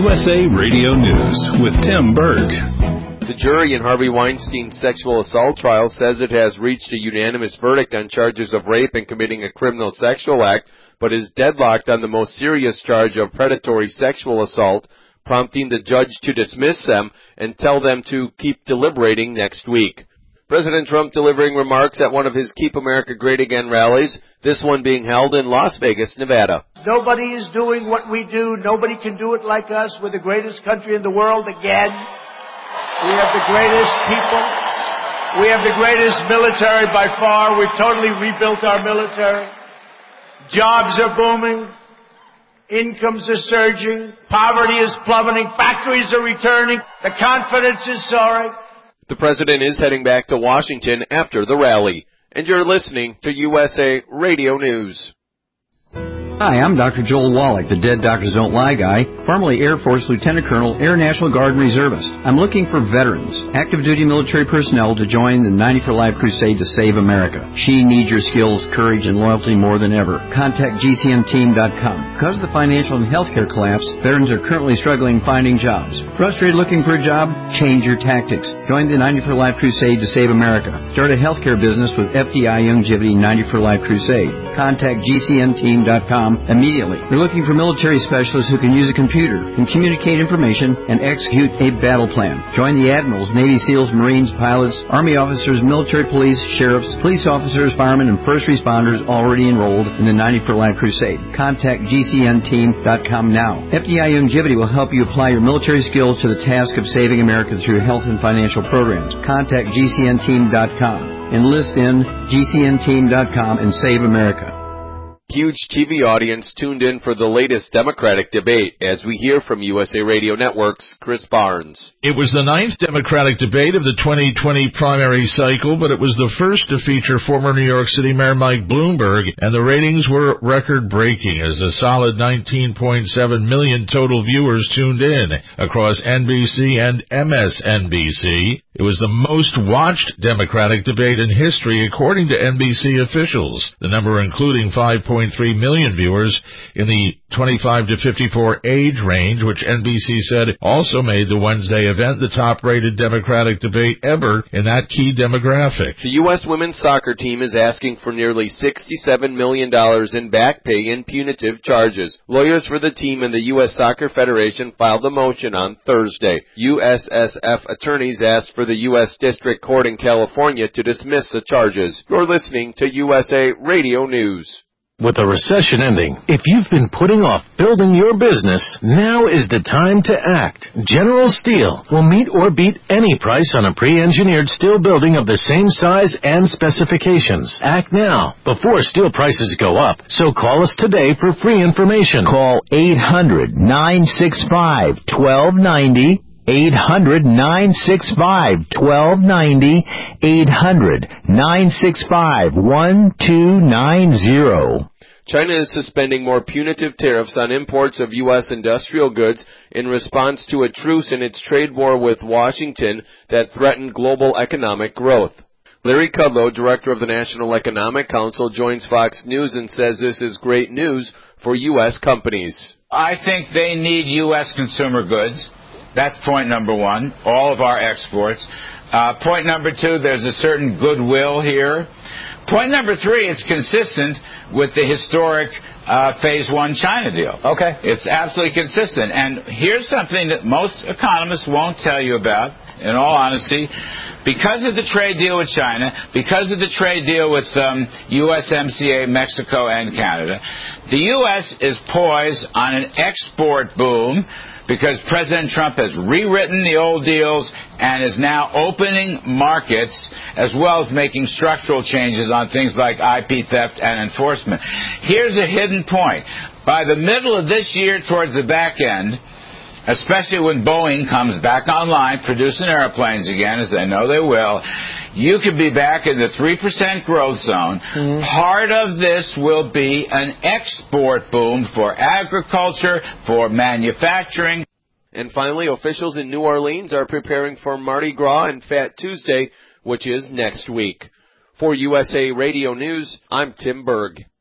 USA Radio News with Tim Berg. The jury in Harvey Weinstein's sexual assault trial says it has reached a unanimous verdict on charges of rape and committing a criminal sexual act, but is deadlocked on the most serious charge of predatory sexual assault, prompting the judge to dismiss them and tell them to keep deliberating next week. President Trump delivering remarks at one of his Keep America Great Again rallies, this one being held in Las Vegas, Nevada. Nobody is doing what we do. Nobody can do it like us. We're the greatest country in the world again. We have the greatest people. We have the greatest military by far. We've totally rebuilt our military. Jobs are booming. Incomes are surging. Poverty is plummeting. Factories are returning. The confidence is soaring. The president is heading back to Washington after the rally. And you're listening to USA Radio News. Hi, I'm Dr. Joel Wallach, the Dead Doctors Don't Lie guy, formerly Air Force Lieutenant Colonel, Air National Guard and Reservist. I'm looking for veterans, active duty military personnel to join the 90 for Life crusade to save America. She needs your skills, courage, and loyalty more than ever. Contact GCNteam.com. Because of the financial and healthcare collapse, veterans are currently struggling finding jobs. Frustrated looking for a job? Change your tactics. Join the 90 for Life crusade to save America. Start a healthcare business with FDI Youngevity 90 for Life crusade. Contact GCNteam.com immediately. We're looking for military specialists who can use a computer, can communicate information, and execute a battle plan. Join the admirals, Navy SEALs, Marines, pilots, Army officers, military police, sheriffs, police officers, firemen, and first responders already enrolled in the 90 for Life crusade. Contact GCNteam.com now. FDI Youngevity will help you apply your military skills to the task of saving America through health and financial programs. Contact GCNteam.com. Enlist in GCNteam.com and save America. Huge TV audience tuned in for the latest Democratic debate as we hear from USA Radio Network's Chris Barnes. It was the 9th Democratic debate of the 2020 primary cycle, but it was the first to feature former New York City Mayor Mike Bloomberg, and the ratings were record-breaking as a solid 19.7 million total viewers tuned in across NBC and MSNBC. It was the most watched Democratic debate in history, according to NBC officials, the number including 5.3 million viewers in the 25 to 54 age range, which NBC said also made the Wednesday event the top-rated Democratic debate ever in that key demographic. The U.S. women's soccer team is asking for nearly $67 million in back pay and punitive charges. Lawyers for the team and the U.S. Soccer Federation filed a motion on Thursday. USSF attorneys asked for the U.S. District Court in California to dismiss the charges. You're listening to USA Radio News. With a recession ending, if you've been putting off building your business, now is the time to act. General Steel will meet or beat any price on a pre-engineered steel building of the same size and specifications. Act now, before steel prices go up. So call us today for free information. Call 800-965-1290. 800-965-1290, 800-965-1290. China is suspending more punitive tariffs on imports of U.S. industrial goods in response to a truce in its trade war with Washington that threatened global economic growth. Larry Kudlow, director of the National Economic Council, joins Fox News and says this is great news for U.S. companies. I think they need U.S. consumer goods. That's point number one, all of our exports. Point number two, there's a certain goodwill here. Point number three, it's consistent with the historic Phase 1 China deal. Okay. It's absolutely consistent. And here's something that most economists won't tell you about, in all honesty. Because of the trade deal with China, because of the trade deal with USMCA, Mexico, and Canada, the U.S. is poised on an export boom because President Trump has rewritten the old deals and is now opening markets as well as making structural changes on things like IP theft and enforcement. Here's a hidden point. By the middle of this year towards the back end, especially when Boeing comes back online producing airplanes again, as they know they will, you could be back in the 3% growth zone. Mm-hmm. Part of this will be an export boom for agriculture, for manufacturing. And finally, officials in New Orleans are preparing for Mardi Gras and Fat Tuesday, which is next week. For USA Radio News, I'm Tim Berg.